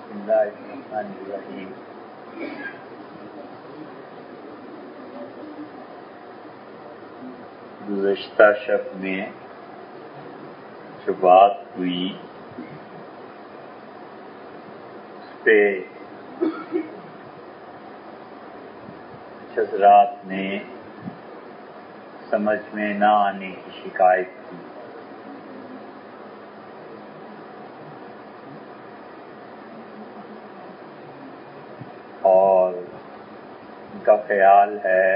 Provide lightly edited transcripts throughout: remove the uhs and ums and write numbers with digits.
بسم اللہ الرحمن الرحیم۔ گزشتہ شب میں جو بات ہوئی اس پہ حضرات نے سمجھ میں نہ آنے کی شکایت کی، اور ان کا خیال ہے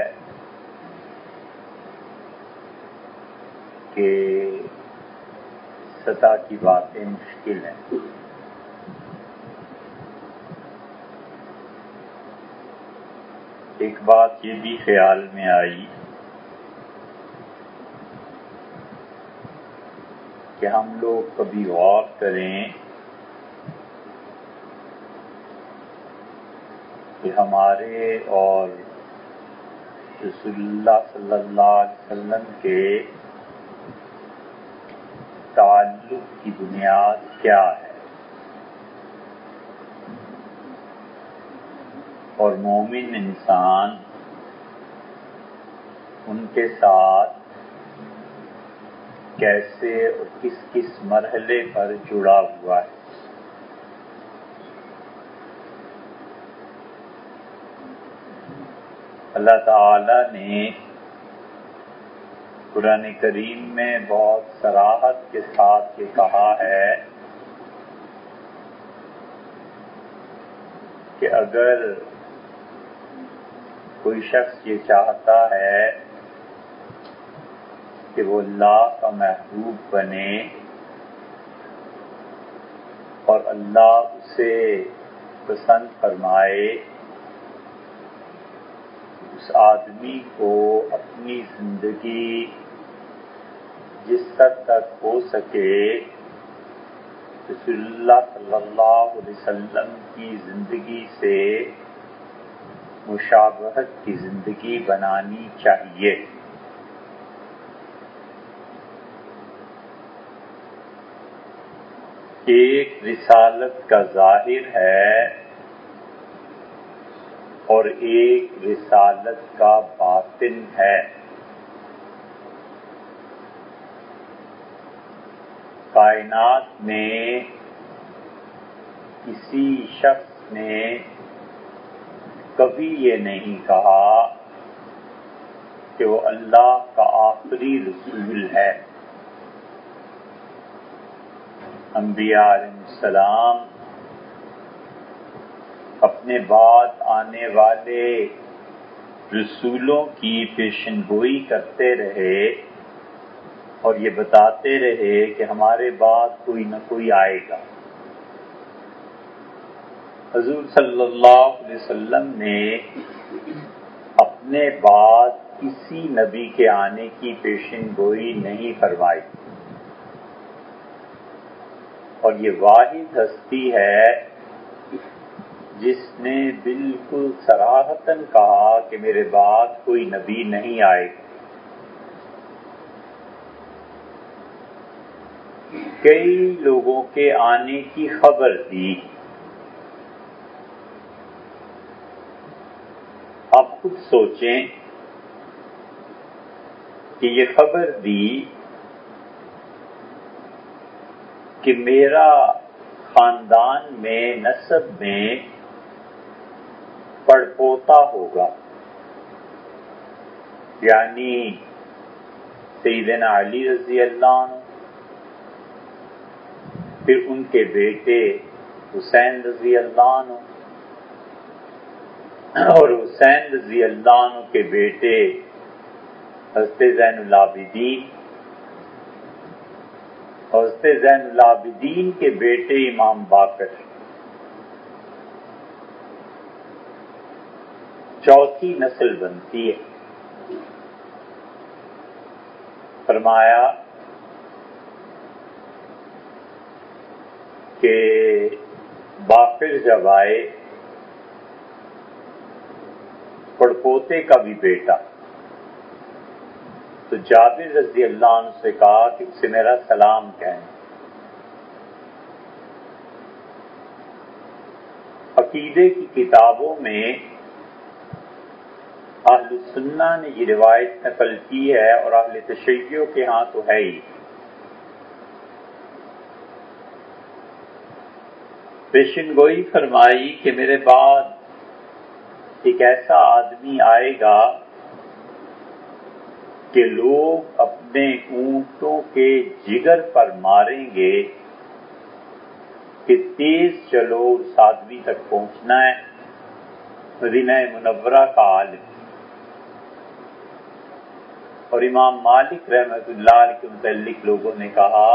کہ سطح کی باتیں مشکل ہیں۔ ایک بات یہ بھی خیال میں آئی کہ ہم لوگ کبھی غور کریں کہ ہمارے اور رسول اللہ صلی اللہ علیہ وسلم کے تعلق کی بنیاد کیا ہے، اور مومن انسان ان کے ساتھ کیسے اور کس کس مرحلے پر جڑا ہوا ہے۔ اللہ تعالی نے قرآن کریم میں بہت صراحت کے ساتھ یہ کہا ہے کہ اگر کوئی شخص یہ چاہتا ہے کہ وہ اللہ کا محبوب بنے اور اللہ اسے پسند فرمائے، اس آدمی کو اپنی زندگی جس حد تک ہو سکے رسول اللہ صلی اللہ علیہ وسلم کی زندگی سے مشابہت کی زندگی بنانی چاہیے۔ ایک رسالت کا ظاہر ہے اور ایک رسالت کا باطن ہے۔ کائنات میں کسی شخص نے کبھی یہ نہیں کہا کہ وہ اللہ کا آخری رسول ہے۔ انبیاء علیہ السلام اپنے بعد آنے والے رسولوں کی پیشن گوئی کرتے رہے اور یہ بتاتے رہے کہ ہمارے بعد کوئی نہ کوئی آئے گا۔ حضور صلی اللہ علیہ وسلم نے اپنے بعد کسی نبی کے آنے کی پیشن گوئی نہیں فرمائی، اور یہ واحد ہستی ہے جس نے بالکل صراحتاً کہا کہ میرے بعد کوئی نبی نہیں آئے گا۔ کئی لوگوں کے آنے کی خبر دی، آپ خود سوچیں کہ یہ خبر دی کہ میرا خاندان میں نسب میں پڑپوتا ہوگا، یعنی سیدنا علی رضی اللہ عنہ، پھر ان کے بیٹے حسین رضی اللہ عنہ، اور حسین رضی اللہ عنہ کے بیٹے حضرت زین العابدین، حضرت زین العابدین کے بیٹے امام باقر، چوتھی نسل بنتی ہے۔ فرمایا کہ باقر جب آئے، پڑپوتے کا بھی بیٹا، تو جابر رضی اللہ عنہ سے کہا کہ اس سے میرا سلام کہنا۔ عقیدے کی کتابوں میں اہل سنہ نے یہ روایت نقل کی ہے اور اہل تشیع کے ہاں تو ہے ہی. پیشن گوئی فرمائی کہ میرے بعد ایک ایسا آدمی آئے گا کہ لوگ اپنے اونٹوں کے جگر پر ماریں گے کہ تیز چلو اس آدمی تک پہنچنا ہے. مدینہ منورہ کا عالم. اور امام مالک رحمۃ اللہ علیہ کے متعلق لوگوں نے کہا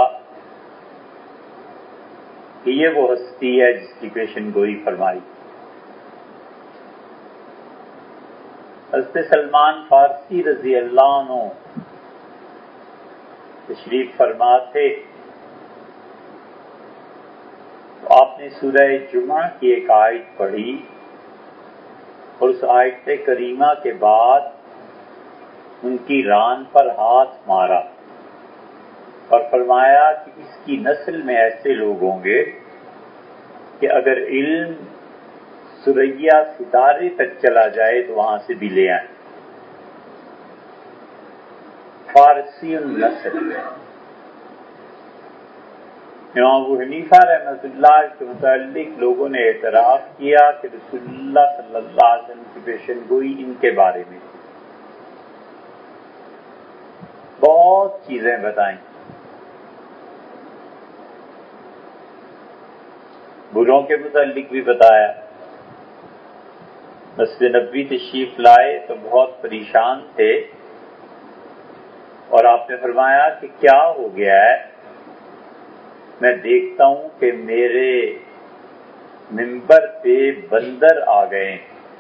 کہ یہ وہ ہستی ہے جس کی پیشن گوئی فرمائی. حضرت سلمان فارسی رضی اللہ عنہ تشریف فرما تھے تو آپ نے سورہ جمعہ کی ایک آیت پڑھی اور اس آیت کریمہ کے بعد ان کی ران پر ہاتھ مارا اور فرمایا کہ اس کی نسل میں ایسے لوگ ہوں گے کہ اگر علم ثریا ستارے تک چلا جائے تو وہاں سے بھی لے آئیں. فارسی النسل. امام ابو حنیفہ رحمۃ اللہ کے متعلق لوگوں نے اعتراف کیا کہ رسول اللہ صلی اللہ علیہ وسلم کی پیشن گوئی ان کے بارے میں بہت چیزیں بتائیں. بروں کے متعلق بھی بتایا. مسجد نبوی تشریف لائے تو بہت پریشان تھے اور آپ نے فرمایا کہ کیا ہو گیا ہے؟ میں دیکھتا ہوں کہ میرے منبر پہ بندر آ گئے،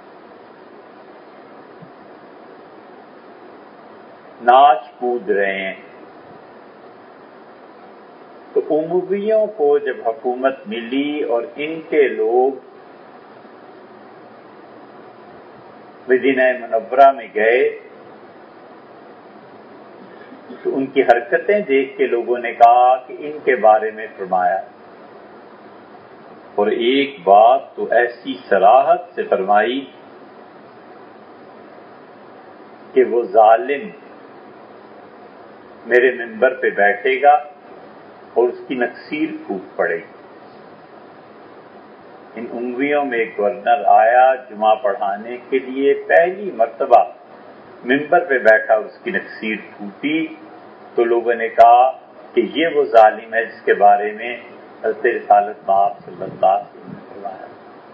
ناچ کود رہے ہیں. تو امویوں کو جب حکومت ملی اور ان کے لوگ مدینہ منورہ میں گئے تو ان کی حرکتیں دیکھ کے لوگوں نے کہا کہ ان کے بارے میں فرمایا. اور ایک بات تو ایسی صراحت سے فرمائی کہ وہ ظالم میرے منبر پہ بیٹھے گا اور اس کی نکسیر پھوٹ پڑے گی. ان امویوں میں ایک گورنر آیا جمعہ پڑھانے کے لیے، پہلی مرتبہ منبر پہ بیٹھا اس کی نکسیر پھوٹی تو لوگوں نے کہا کہ یہ وہ ظالم ہے جس کے بارے میں حضرت رسالت باب صلی اللہ علیہ وسلم نے فرمایا.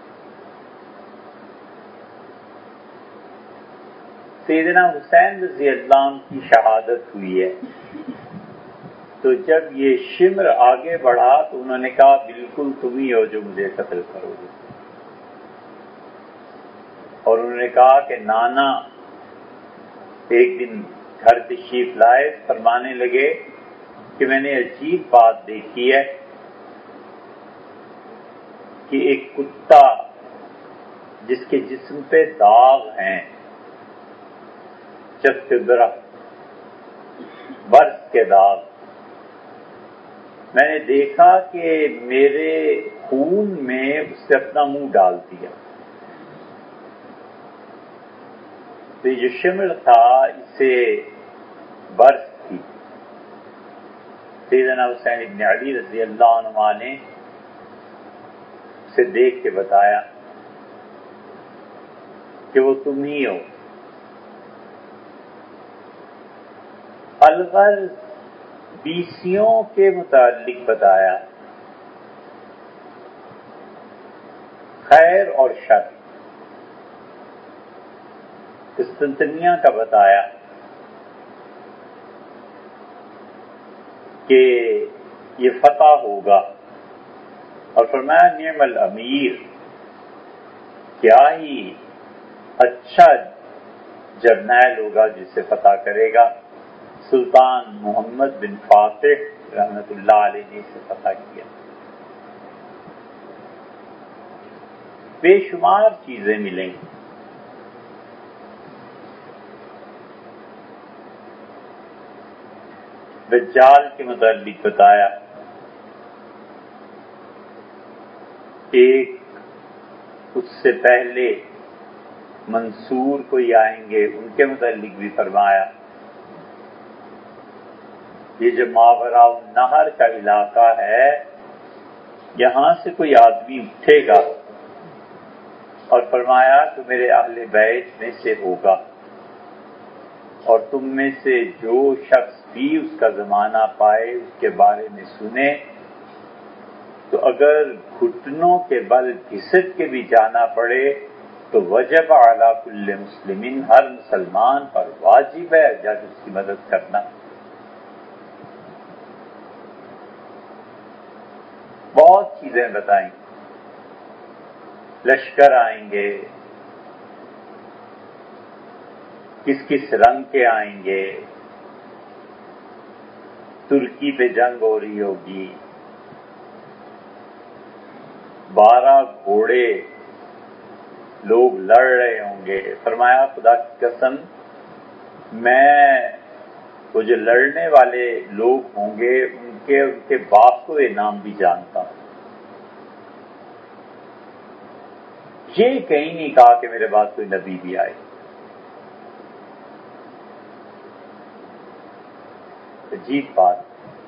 سیدنا حسین رضی اللہ عنہ کی شہادت ہوئی ہے تو جب یہ شمر آگے بڑھا تو انہوں نے کہا بالکل تم ہی ہو جو مجھے قتل کرو گے. اور انہوں نے کہا کہ نانا ایک دن گھر تشریف لائے، فرمانے لگے کہ میں نے عجیب بات دیکھی ہے کہ ایک کتا جس کے جسم پہ داغ ہیں، چست درخت برس کے داغ، میں نے دیکھا کہ میرے خون میں اس نے اپنا منہ ڈال دیا. تو یہ جو شمر تھا اسے برس تھی. سیدنا حسین ابن علی رضی اللہ عنہ نے اسے دیکھ کے بتایا کہ وہ تم ہی ہو. الغرض بیسیوں کے متعلق بتایا، خیر اور شر. قسطنطنیہ کا بتایا کہ یہ فتح ہوگا اور فرمایا نعم الامیر، کیا ہی اچھا جرنیل ہوگا جسے فتح کرے گا. سلطان محمد بن فاتح رحمۃ اللہ علیہ نے اسے فتح کیا. بے شمار چیزیں ملیں گی. دجال کے متعلق بتایا، ایک اس سے پہلے منصور کوئی آئیں گے، ان کے متعلق بھی فرمایا یہ جو ماوراء النہر کا علاقہ ہے، یہاں سے کوئی آدمی اٹھے گا اور فرمایا تو میرے اہل بیت میں سے ہوگا، اور تم میں سے جو شخص بھی اس کا زمانہ پائے، اس کے بارے میں سنے، تو اگر گھٹنوں کے بل گھسٹ کے بھی جانا پڑے تو وجب علی کل مسلمین، ہر مسلمان پر واجب ہے جب اس کی مدد کرنا۔ بہت چیزیں بتائیں، لشکر آئیں گے، کس کس رنگ کے آئیں گے، ترکی پہ جنگ ہو رہی ہوگی، 12 گھوڑے لوگ لڑ رہے ہوں گے۔ فرمایا خدا کی قسم میں وہ جو لڑنے والے لوگ ہوں گے ان کے باپ کو یہ نام بھی جانتا ہوں۔ یہ کہیں نہیں کہا کہ میرے بعد کوئی نبی بھی آئے۔ عجیب بات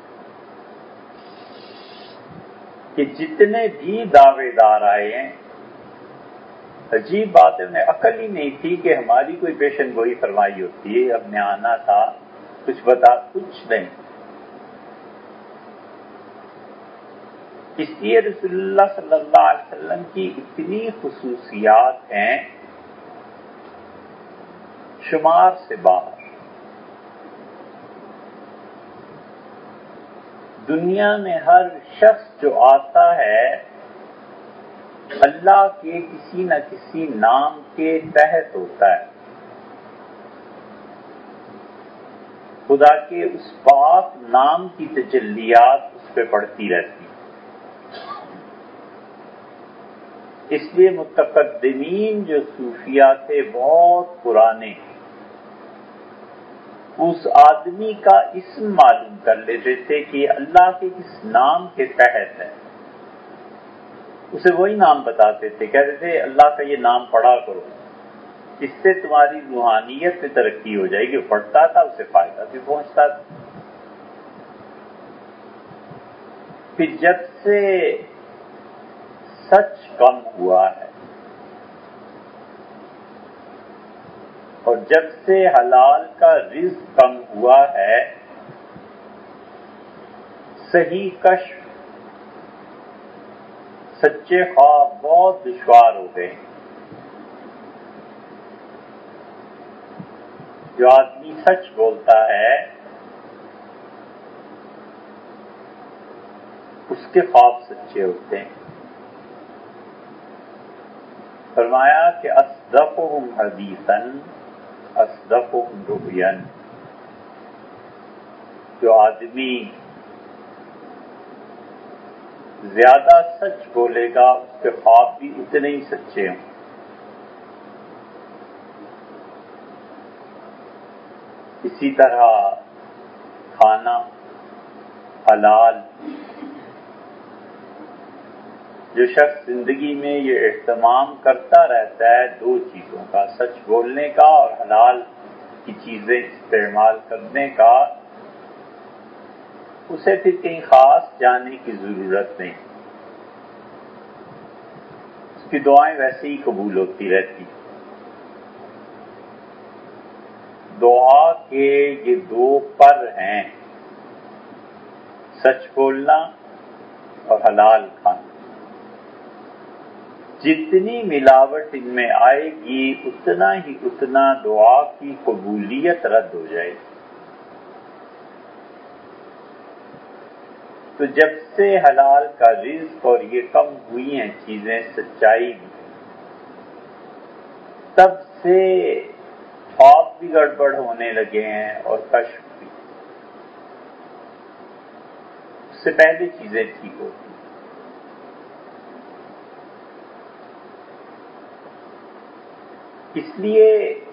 کہ جتنے بھی دعوے دار آئے ہیں، عجیب بات ہے، انہیں عقل ہی نہیں تھی کہ ہماری کوئی پیشن گوئی فرمائی ہوتی ہے، اب نے آنا تھا، کچھ نہیں۔ اس لیے رسول اللہ صلی اللہ علیہ وسلم کی اتنی خصوصیات ہیں شمار سے باہر۔ دنیا میں ہر شخص جو آتا ہے اللہ کے کسی نہ کسی نام کے تحت ہوتا ہے، خدا کے اس پاک نام کی تجلیات اس پہ پڑتی رہتی۔ اس لیے متقدمین جو صوفیاء تھے بہت پرانے، اس آدمی کا اسم معلوم کر لیتے تھے کہ اللہ کے کس نام کے تحت ہے، اسے وہی نام بتاتے تھے، کہتے تھے اللہ کا یہ نام پڑھا کرو، اس سے تمہاری روحانیت میں ترقی ہو جائے گی۔ وہ پڑھتا تھا، اسے فائدہ بھی پہنچتا تھا۔ پھر جب سے سچ کم ہوا ہے اور جب سے حلال کا رزق کم ہوا ہے، صحیح کشف، سچے خواب بہت دشوار ہو گئے۔ جو آدمی سچ بولتا ہے اس کے خواب سچے ہوتے ہیں۔ فرمایا کہ اصدقهم حدیثا اصدقهم رؤیا، جو آدمی زیادہ سچ بولے گا اس کے خواب بھی اتنے ہی سچے ہوں۔ اسی طرح کھانا حلال، جو شخص زندگی میں یہ اہتمام کرتا رہتا ہے دو چیزوں کا، سچ بولنے کا اور حلال کی چیزیں استعمال کرنے کا، اسے پھر کہیں خاص جانے کی ضرورت نہیں، اس کی دعائیں ویسے ہی قبول ہوتی رہتی۔ دعا کے یہ دو پر ہیں، سچ بولنا اور حلال کھانا۔ جتنی ملاوٹ ان میں آئے گی اتنا دعا کی قبولیت رد ہو جائے گی۔ تو جب سے حلال کا رزق اور یہ کم ہوئی ہیں چیزیں سچائی میں، تب سے خواب بھی گڑبڑ ہونے لگے ہیں اور کشف بھی۔ اس سے پہلے چیزیں ٹھیک ہوتی۔ اس لیے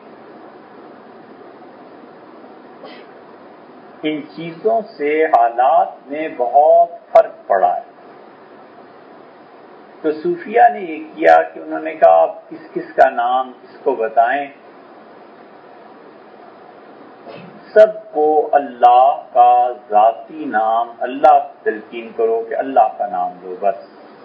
ان چیزوں سے حالات میں بہت فرق پڑا ہے۔ تو صوفیہ نے یہ کیا کہ انہوں نے کہا آپ کس کس کا نام کس کو بتائیں، سب کو اللہ کا ذاتی نام اللہ تلقین کرو کہ اللہ کا نام لو بس۔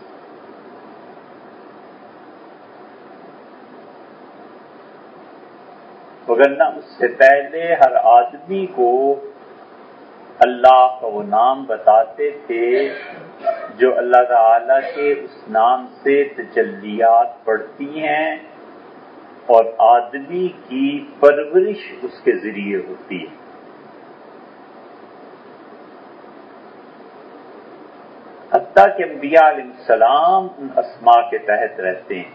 وگرنہ اس سے پہلے ہر آدمی کو اللہ کا وہ نام بتاتے تھے جو اللہ تعالی کے اس نام سے تجلیات پڑتی ہیں اور آدمی کی پرورش اس کے ذریعے ہوتی ہے۔ حتیٰ کہ انبیاء علیہ السلام ان اسماء کے تحت رہتے ہیں۔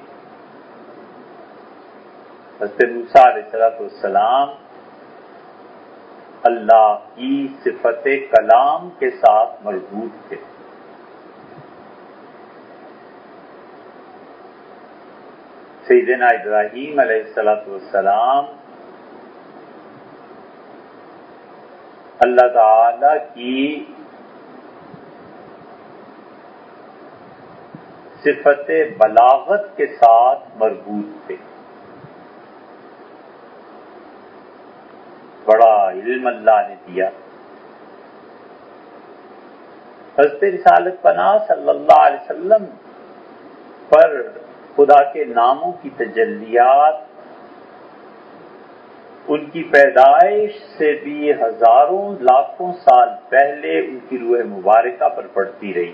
حضرت موسیٰ علیہ السلام اللہ کی صفت کلام کے ساتھ مربوط تھے۔ سیدنا ابراہیم علیہ السلام اللہ تعالی کی صفت بلاغت کے ساتھ مربوط تھے۔ بڑا علم اللہ نے دیا۔ حضرت رسالت پناہ صلی اللہ علیہ وسلم پر خدا کے ناموں کی تجلیات ان کی پیدائش سے بھی ہزاروں لاکھوں سال پہلے ان کی روح مبارکہ پر پڑتی رہی۔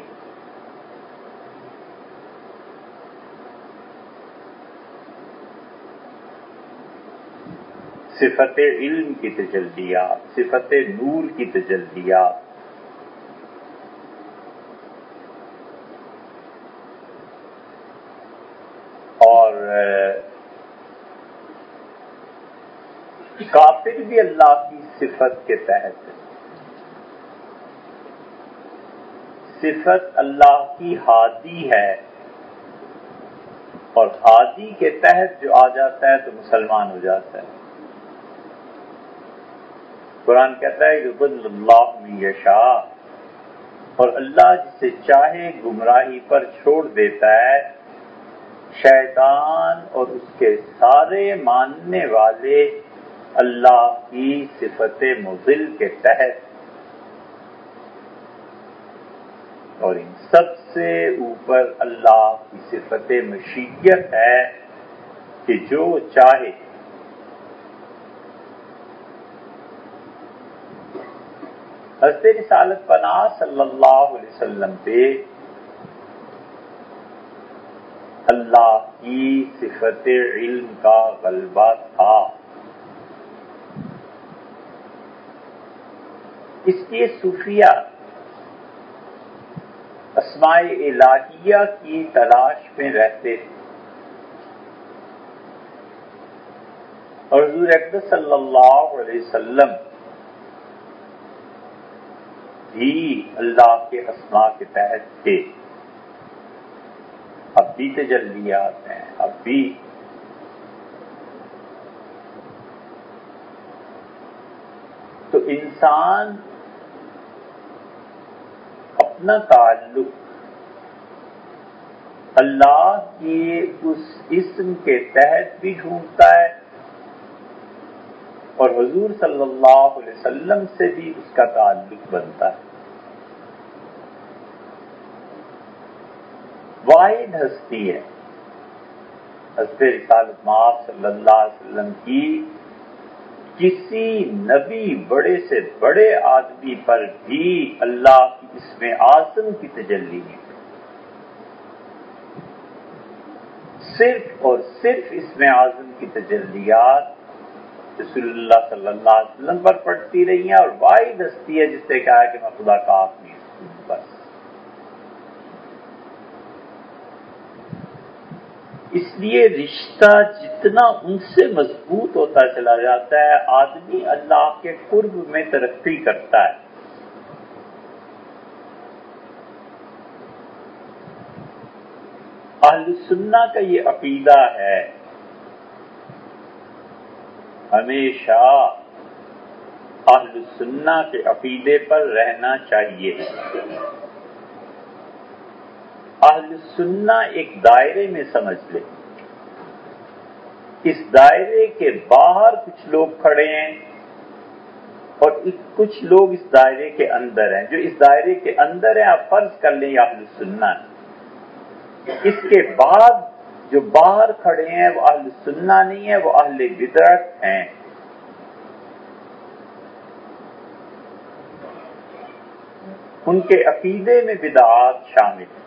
صفت علم کی تجلیات، صفت نور کی تجلیات، اور کافر بھی اللہ کی صفت کے تحت ہے۔ صفت اللہ کی ہادی ہے، اور ہادی کے تحت جو آ جاتا ہے تو مسلمان ہو جاتا ہے۔ قرآن کہتا ہے یضل اللہ من یشاء، اور اللہ جسے چاہے گمراہی پر چھوڑ دیتا ہے۔ شیطان اور اس کے سارے ماننے والے اللہ کی صفت مضل کے تحت، اور ان سب سے اوپر اللہ کی صفت مشیت ہے کہ جو چاہے حضرت رسالت پناہ صلی اللہ علیہ وسلم پہ اللہ کی صفت علم کا غلبہ تھا۔ اس لیے صوفیہ اسماء الہیہ کی تلاش میں رہتے تھے، اور حضور اقدس صلی اللہ علیہ وسلم بھی اللہ کے اسماء کے تحت تھے۔ اب بھی تجلیات ہیں، اب بھی تو انسان اپنا تعلق اللہ کے اس اسم کے تحت بھی ڈھونڈتا ہے، اور حضور صلی اللہ علیہ وسلم سے بھی اس کا تعلق بنتا ہے۔ واحد ہستی ہے حضرت رسالت مآب صلی اللہ علیہ وسلم کی، کسی نبی بڑے سے بڑے آدمی پر بھی اللہ کی اسم اعظم کی تجلی نہیں، صرف اور صرف اسم اعظم کی تجلیات رسول اللہ صلی اللہ علیہ وسلم پر پڑتی رہی ہیں، اور واحد ہستی ہے جس نے کہا کہ میں خدا کا آدمی ہوں بس۔ اس لیے رشتہ جتنا ان سے مضبوط ہوتا چلا جاتا ہے، آدمی اللہ کے قرب میں ترقی کرتا ہے۔ اہل سنہ کا یہ عقیدہ ہے، ہمیشہ اہل سنہ کے عقیدے پر رہنا چاہیے۔ اہل سنہ ایک دائرے میں سمجھ لے، اس دائرے کے باہر کچھ لوگ کھڑے ہیں اور کچھ لوگ اس دائرے کے اندر ہیں۔ جو اس دائرے کے اندر ہیں آپ فرض کر لیں اہل سنہ ہے، اس کے بعد جو باہر کھڑے ہیں وہ اہل سنہ نہیں ہے، وہ اہل بدعت ہیں۔ ان کے عقیدے میں بدعات شامل ہیں،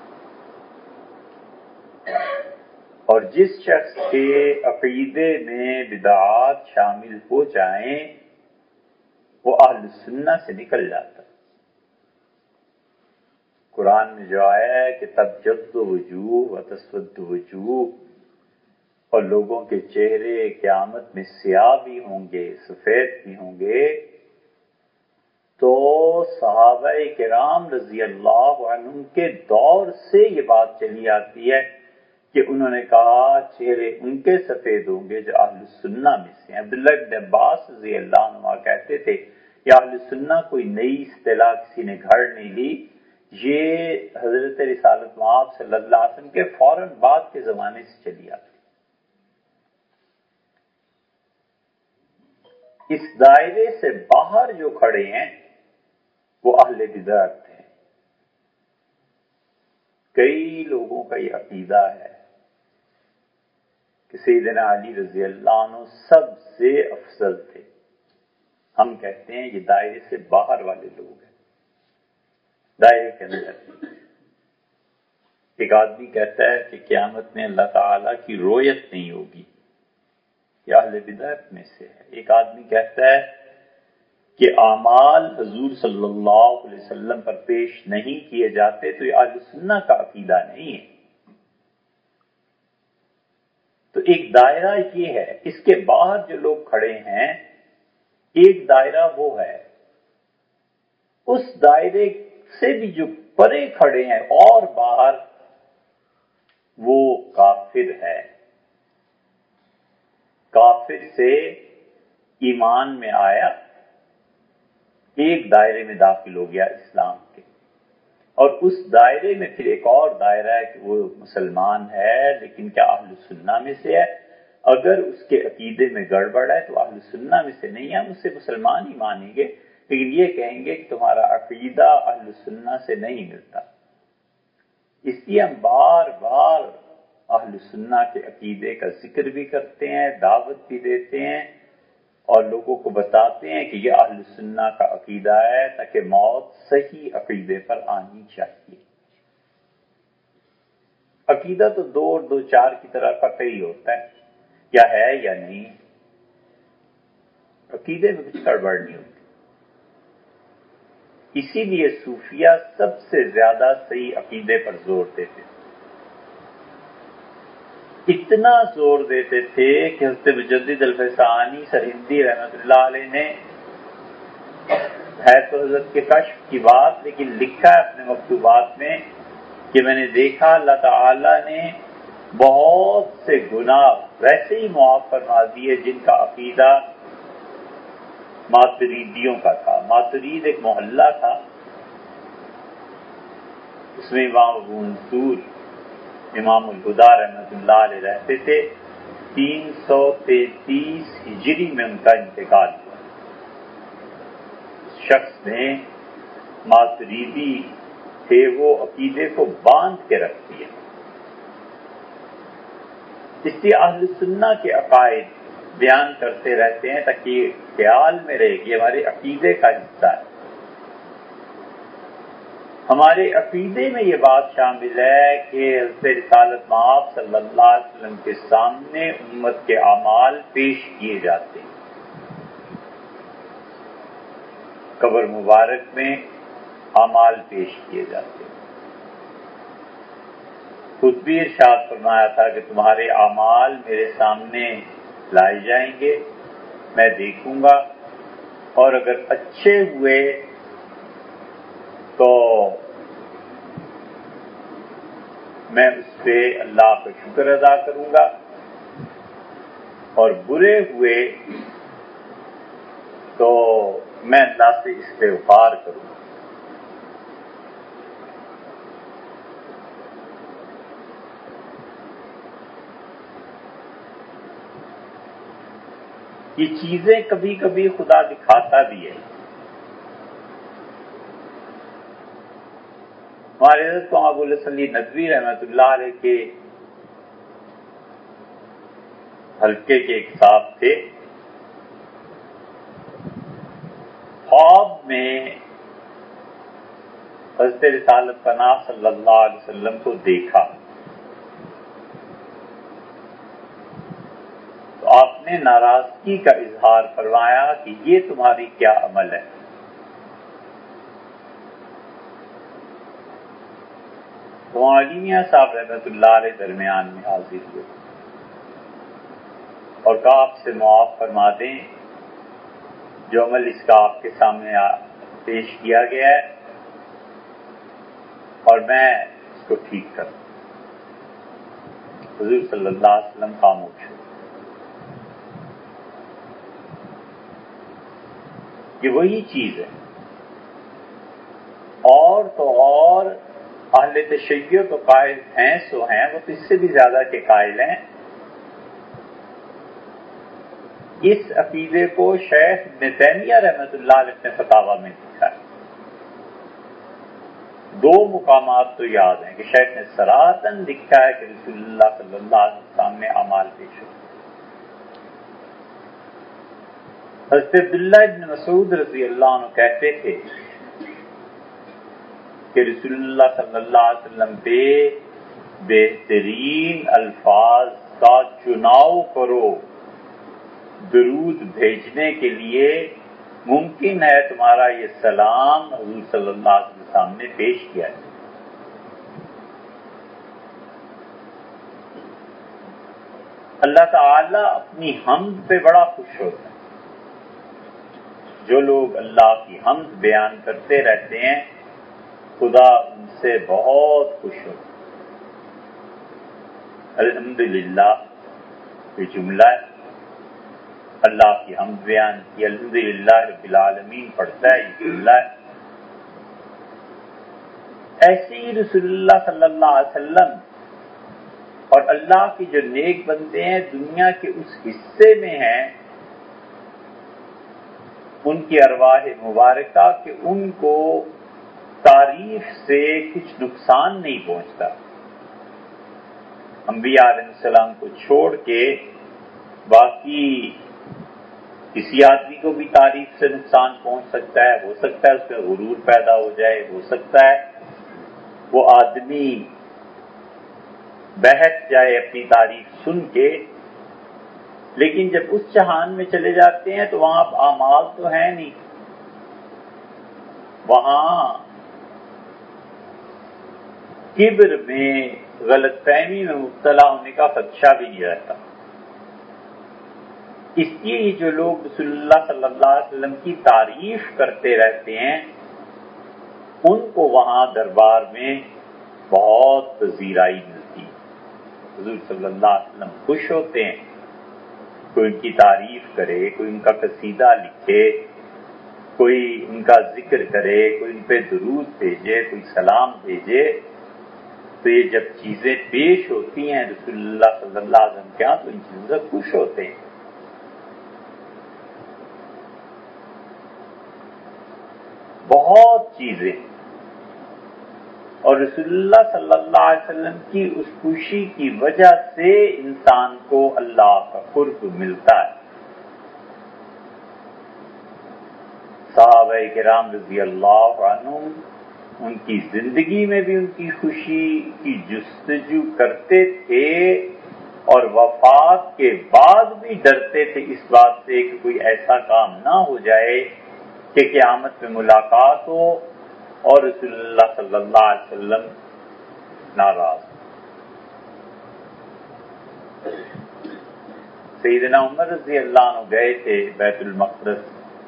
اور جس شخص کے عقیدے میں بدعات شامل ہو جائیں وہ اہل سنہ سے نکل جاتا ہے۔ قرآن میں جو آیا ہے کہ تبجد وجوہ و تسود وجوہ، اور لوگوں کے چہرے قیامت میں سیاہ بھی ہوں گے سفید بھی ہوں گے، تو صحابہ کرام رضی اللہ عنہم کے دور سے یہ بات چلی آتی ہے کہ انہوں نے کہا چہرے ان کے سفید ہوں گے جو اہل سنہ میں سے ہیں۔ عبداللہ بن عباس رضی اللہ عنہ کہتے تھے کہ اہل سنہ کوئی نئی اصطلاح کسی نے گھڑ نہیں لی، یہ حضرت رسالت مآب صلی اللہ علیہ وسلم کے فوراً بعد کے زمانے سے چلی آتی۔ اس دائرے سے باہر جو کھڑے ہیں وہ اہل بدعت ہیں۔ کئی لوگوں کا یہ عقیدہ ہے کہ سیدنا علی رضی اللہ عنہ سب سے افضل تھے۔ ہم کہتے ہیں یہ دائرے سے باہر والے لوگ ہیں، دائرے کے اندر۔ ایک آدمی کہتا ہے کہ قیامت میں اللہ تعالیٰ کی رؤیت نہیں ہوگی، یہ اہل بدعت میں سے ہے۔ ایک آدمی کہتا ہے کہ اعمال حضور صلی اللہ علیہ وسلم پر پیش نہیں کیے جاتے، تو یہ اہل سنہ کا عقیدہ نہیں ہے۔ تو ایک دائرہ یہ ہے، اس کے باہر جو لوگ کھڑے ہیں ایک دائرہ وہ ہے، اس دائرے سے بھی جو پرے کھڑے ہیں اور باہر وہ کافر ہے۔ کافر سے ایمان میں آیا، ایک دائرے میں داخل ہو گیا اسلام کے، اور اس دائرے میں پھر ایک اور دائرہ ہے کہ وہ مسلمان ہے لیکن کیا اہل سنہ میں سے ہے؟ اگر اس کے عقیدے میں گڑبڑ ہے تو اہل سنہ میں سے نہیں ہے، ہم اسے مسلمان ہی مانیں گے، لیکن یہ کہیں گے کہ تمہارا عقیدہ اہل سنہ سے نہیں ملتا۔ اس لیے ہم بار بار اہل سنہ کے عقیدے کا ذکر بھی کرتے ہیں، دعوت بھی دیتے ہیں، اور لوگوں کو بتاتے ہیں کہ یہ اہل سنہ کا عقیدہ ہے، تاکہ موت صحیح عقیدے پر آنی چاہیے۔ عقیدہ تو دو اور دو چار کی طرح قطعی ہوتا ہے، یا ہے یا نہیں، عقیدے میں کچھ گڑبڑ نہیں ہوتی۔ اسی لیے صوفیہ سب سے زیادہ صحیح عقیدے پر زور دیتے تھے، اتنا زور دیتے تھے کہ حضرت مجدد الفسانی سرہندی رحمۃ اللہ علیہ نے ہے تو حضرت کے کشف کی بات، لیکن لکھا ہے اپنے مکتوبات میں کہ میں نے دیکھا اللہ تعالیٰ نے بہت سے گناہ ویسے ہی معاف فرما دیے جن کا عقیدہ ماتریدیوں کا تھا۔ ماترید ایک محلہ تھا، اس میں امام ابو منصور امام الہدیٰ رحمۃ اللہ علیہ رہتے تھے۔ 333 ہجری میں ان کا انتقال ہوا۔ اس شخص نے ماتریدی تھے، وہ عقیدے کو باندھ کے رکھ دیا۔ اس لیے اہل سنہ کے عقائد بیان کرتے رہتے ہیں تاکہ یہ خیال میں رہے کہ ہمارے عقیدے کا حصہ ہے۔ ہمارے عقیدے میں یہ بات شامل ہے کہ حضرت رسالت مآب صلی اللہ علیہ وسلم کے سامنے امت کے اعمال پیش کیے جاتے ہیں، قبر مبارک میں اعمال پیش کیے جاتے ہیں۔ خود بھی ارشاد فرمایا تھا کہ تمہارے اعمال میرے سامنے لائے جائیں گے، میں دیکھوں گا، اور اگر اچھے ہوئے تو میں اس پہ اللہ کا شکر ادا کروں گا، اور برے ہوئے تو میں اللہ سے استغفار کروں گا۔ یہ چیزیں کبھی کبھی خدا دکھاتا بھی ہے. ہمارے حضرت ابو الحسن علی ندوی رحمۃ اللہ علیہ کے حلقے کے ایک صاحب تھے. خواب میں حضرت رسالت پناہ صلی اللہ علیہ وسلم کو دیکھا تو آپ نے ناراضگی کا اظہار فرمایا کہ یہ تمہاری کیا عمل ہے. تو علی میاں صاحب رحمۃ اللہ علیہ درمیان میں حاضر ہوئے اور کہا آپ سے معاف فرما دیں، جو عمل اس کا آپ کے سامنے پیش کیا گیا ہے اور میں اس کو ٹھیک کروں. حضور صلی اللہ علیہ وسلم خاموش ہوئے. یہ وہی چیز ہے. اور تو اور اہل تشیع تو قائل ہیں سو ہیں، وہ تو اس سے بھی زیادہ کے قائل ہیں. اس عقیدے کو شیخ ابن تیمیہ رحمۃ اللہ علیہ نے فتاوی میں لکھا ہے. 2 مقامات تو یاد ہیں کہ شیخ نے صراحتاً لکھا ہے کہ رسول اللہ صلی اللہ علیہ وسلم سامنے اعمال پیش ہو. حضرت عبداللہ ابن مسعود رضی اللہ عنہ کہتے تھے کہ رسول اللہ صلی اللہ علیہ وسلم پہ بہترین الفاظ کا چناؤ کرو درود بھیجنے کے لیے. ممکن ہے تمہارا یہ سلام حضور صلی اللہ علیہ وسلم سامنے پیش کیا ہے. اللہ تعالی اپنی حمد پہ بڑا خوش ہوتا ہے. جو لوگ اللہ کی حمد بیان کرتے رہتے ہیں خدا ان سے بہت خوش ہوتا ہے. الحمدللہ یہ جملہ ہے، اللہ کی حمد بیان کی، الحمدللہ رب العالمین پڑھتا ہے، یہ جملہ ہے. ایسے ہی رسول اللہ صلی اللہ علیہ وسلم اور اللہ کے جو نیک بندے ہیں دنیا کے اس حصے میں ہیں، ان کی ارواح مبارکہ کہ ان کو تعریف سے کچھ نقصان نہیں پہنچتا. انبیاء علیہ السلام کو چھوڑ کے باقی کسی آدمی کو بھی تعریف سے نقصان پہنچ سکتا ہے. ہو سکتا ہے اس میں غرور پیدا ہو جائے، ہو سکتا ہے وہ آدمی بہک جائے اپنی تعریف سن کے. لیکن جب اس جہان میں چلے جاتے ہیں تو وہاں اعمال تو ہیں نہیں، وہاں کبر میں غلط فہمی میں مبتلا ہونے کا خدشہ بھی نہیں رہتا. اس لیے جو لوگ رسول اللہ صلی اللہ علیہ وسلم کی تعریف کرتے رہتے ہیں ان کو وہاں دربار میں بہت پذیرائی ملتی ہے. حضور صلی اللہ علیہ وسلم خوش ہوتے ہیں، کوئی ان کی تعریف کرے، کوئی ان کا قصیدہ لکھے، کوئی ان کا ذکر کرے، کوئی ان پہ درود بھیجے، کوئی سلام بھیجے. تو یہ جب چیزیں پیش ہوتی ہیں رسول اللہ صلی اللہ علیہ وسلم کے ہاں تو ان چیزوں سے خوش ہوتے ہیں. بہت چیزیں، اور رسول اللہ صلی اللہ علیہ وسلم کی اس خوشی کی وجہ سے انسان کو اللہ کا قرب ملتا ہے. صحابہ کرام رضی اللہ عنہم ان کی زندگی میں بھی ان کی خوشی کی جستجو کرتے تھے اور وفات کے بعد بھی ڈرتے تھے اس بات سے کہ کوئی ایسا کام نہ ہو جائے کہ قیامت میں ملاقات ہو اور رسول اللہ صلی اللہ علیہ وسلم ناراض. سیدنا عمر رضی اللہ عنہ گئے تھے بیت المقدس،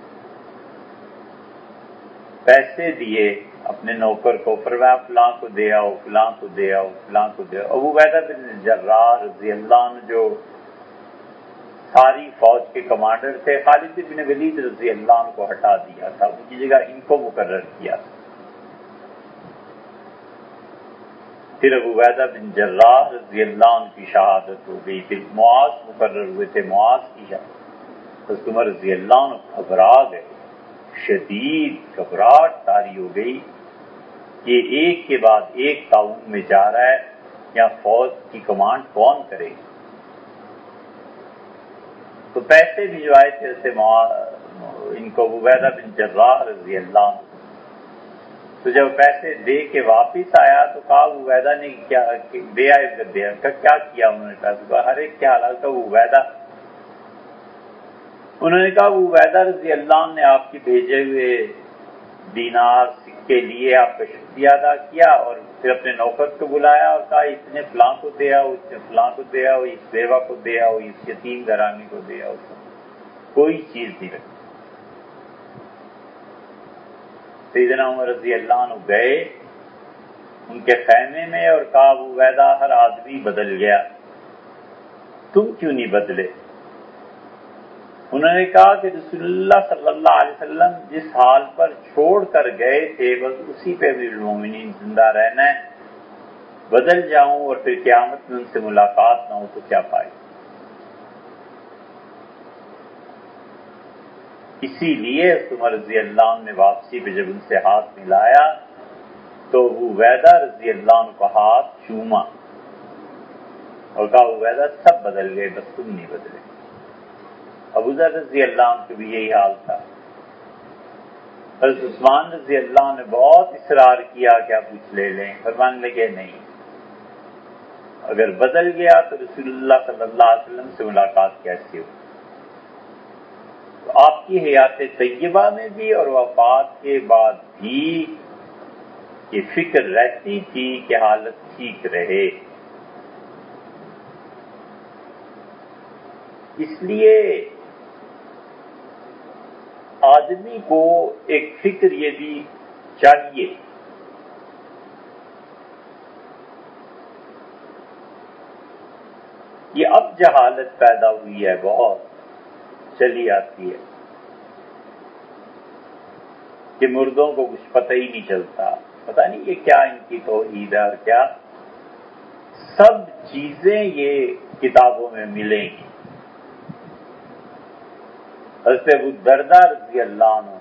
پیسے دیے اپنے نوکر کو، فرمایا فلاں کو دے آؤ، فلاں کو دے آؤ، فلاں کو دے آؤ. ابو عبیدہ بن جراح رضی اللہ عنہ جو ساری فوج کے کمانڈر تھے، خالد بن ولید رضی اللہ عنہ کو ہٹا دیا تھا، ان کی جگہ ان کو مقرر کیا تھا. پھر ابو عبیدہ بن جراح رضی اللہ عنہ کی شہادت ہو گئی، پھر معاذ مقرر ہوئے تھے، معاذ کی شہادت. حضرت عمر رضی اللہ عنہ گھبرا گئے، شدید گھبراہٹ طاری ہو گئی، یہ ایک کے بعد ایک تعاون میں جا رہا ہے، یا فوج کی کمانڈ کون کرے گا؟ تو پیسے بھجوائے تھے اسے ان کو عبیدہ بن جراح رضی اللہ عنہ، تو جب پیسے دے کے واپس آیا تو کہا عبیدہ نے کیا دے آئے، کیا کیا انہوں نے کہا ہر ایک کیا حالات کا وہ عبیدہ، انہوں نے کہا وہ عبیدہ رضی اللہ عنہ نے آپ کی بھیجے ہوئے دینار سکے لیے، آپ کا شکریہ ادا کیا، اور پھر اپنے نوکر کو بلایا اور کہا اس نے فلاں کو دیا، اس نے فلاں کو دیا، اس بیوہ کو دیا، اس یتیم گرامی کو دیا، اس کو کوئی چیز نہیں رکھی۔ سیدنا عمر رضی اللہ عنہ گئے ان کے خیمے میں اور کہا ابو عبیدہ ہر آدمی بدل گیا، تم کیوں نہیں بدلے؟ انہوں نے کہا کہ رسول اللہ صلی اللہ علیہ وسلم جس حال پر چھوڑ کر گئے تھے بس اسی پہ امیر المومنین زندہ رہنا ہے، بدل جاؤں اور پھر قیامت میں ان سے ملاقات نہ ہو تو کیا پائے؟ اسی لیے عمر رضی اللہ عنہ نے واپسی پہ جب ان سے ہاتھ ملایا تو ابو عبیدہ رضی اللہ عنہ کا ہاتھ چوما اور کہا عبیدہ سب بدل گئے بس تم نہیں بدلے۔ ابو ذر رضی اللہ عنہ کا بھی یہی حال تھا۔ حضرت عثمان رضی اللہ عنہ نے بہت اصرار کیا کہ آپ کچھ لے لیں، فرمانے لگے نہیں، اگر بدل گیا تو رسول اللہ صلی اللہ علیہ وسلم سے ملاقات کیسے ہو؟ تو آپ کی حیات طیبہ میں بھی اور وفات کے بعد بھی یہ فکر رہتی تھی کہ حالت ٹھیک رہے۔ اس لیے آدمی کو ایک فکر یہ بھی چاہیے یہ اب جہالت پیدا ہوئی ہے، بہت چلی آتی ہے کہ مردوں کو کچھ پتہ ہی نہیں چلتا، پتہ نہیں یہ کیا ان کی توحید ہے اور کیا، سب چیزیں یہ کتابوں میں ملیں گی۔ حضرت ابو الدرداء رضی اللہ عنہ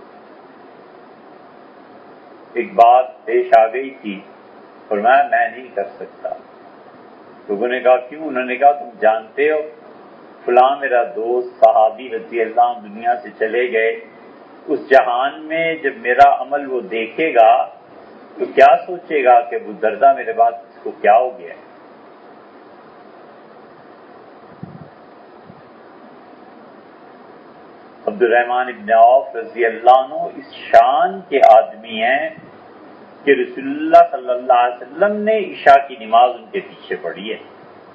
ایک بات پیش آ گئی تھی، فرمایا میں نہیں کر سکتا۔ لوگوں نے کہا کیوں؟ انہوں نے کہا تم جانتے ہو فلاں میرا دوست صحابی رضی اللہ عنہ دنیا سے چلے گئے، اس جہان میں جب میرا عمل وہ دیکھے گا تو کیا سوچے گا کہ ابو الدرداء میرے بعد اس کو کیا ہو گیا؟ عبد الرحمن ابن عوف رضی اللہ عنہ اس شان کے آدمی ہیں کہ رسول اللہ صلی اللہ علیہ وسلم نے عشاء کی نماز ان کے پیچھے پڑھی ہے۔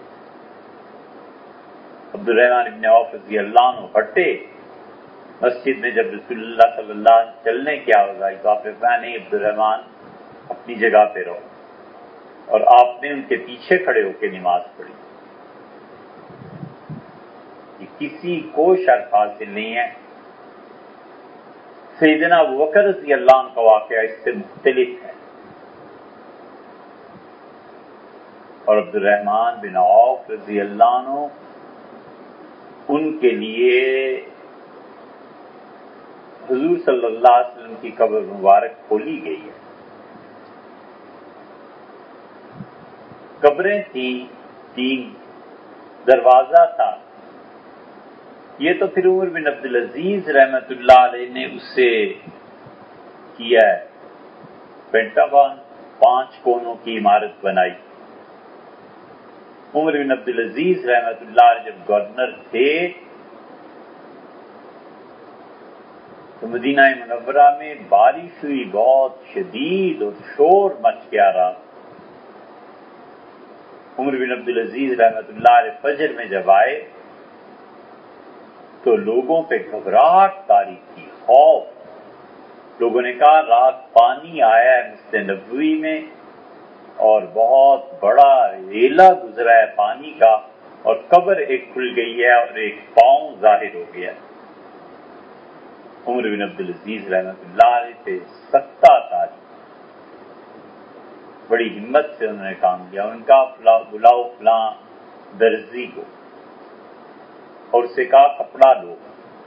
عبد الرحمن ابن عوف رضی اللہ عنہ ہٹے مسجد میں، جب رسول اللہ صلی اللہ علیہ وسلم چلنے کیا ہوگا تو آپ نے کہا نہیں عبد الرحمن اپنی جگہ پہ رہو، اور آپ نے ان کے پیچھے کھڑے ہو کے نماز پڑھی۔ یہ کسی کو شرف حاصل نہیں ہے۔ سیدنا ابوبکر رضی اللہ عنہ کا واقعہ اس سے مختلف ہے، اور عبد الرحمن بن عوف رضی اللہ عنہ ان کے لیے حضور صلی اللہ علیہ وسلم کی قبر مبارک کھولی گئی ہے۔ قبریں تھیں، 3 دروازہ تھا، یہ تو پھر عمر بن عبدالعزیز رحمۃ اللہ علیہ نے اس سے کیا ہے، پینٹاگون 5 کونوں کی عمارت بنائی۔ عمر بن عبدالعزیز رحمۃ اللہ علیہ جب گورنر تھے تو مدینہ منورہ میں بارش ہوئی بہت شدید اور شور مچ گیا رہا۔ عمر بن عبدالعزیز رحمۃ اللہ علیہ فجر میں جب آئے تو لوگوں پہ گھبراہٹ طاری تھی، خوف۔ لوگوں نے کہا رات پانی آیا ہے مسجد نبوی میں اور بہت بڑا ریلا گزرا ہے پانی کا، اور قبر ایک کھل گئی ہے اور ایک پاؤں ظاہر ہو گیا۔ عمر بن عبدالعزیز رحمۃ اللہ علیہ پہ سختہ طاری، بڑی ہمت سے انہوں نے کام کیا۔ ان کا بلاؤ فلاں درزی کو اور اسے کہا کپڑا لو،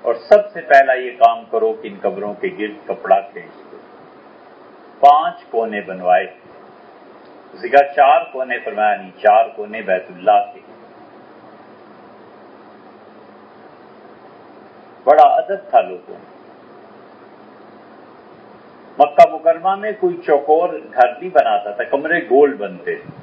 اور سب سے پہلا یہ کام کرو کہ ان قبروں کے گرد کپڑا کھینچ دو۔ 5 کونے بنوائے، اسی کا 4 کونے فرمایا نہیں، 4 کونے بیت اللہ کے۔ بڑا ادب تھا لوگوں میں۔ مکہ مکرمہ میں کوئی چوکور گھر نہیں بناتا تھا، کمرے گول بنتے تھے۔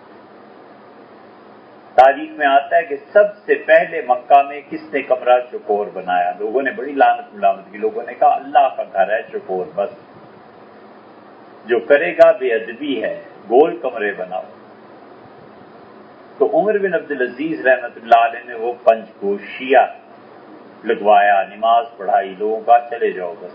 تاریخ میں آتا ہے کہ سب سے پہلے مکہ میں کس نے کمرہ چوکور بنایا؟ لوگوں نے بڑی لعنت ملامت کی، لوگوں نے کہا اللہ کا گھر ہے چوکور، بس جو کرے گا بے ادبی ہے، گول کمرے بناؤ۔ تو عمر بن عبدالعزیز رحمۃ اللہ علیہ نے وہ پنج گوشیہ لگوایا، نماز پڑھائی، لوگوں کا چلے جاؤ بس۔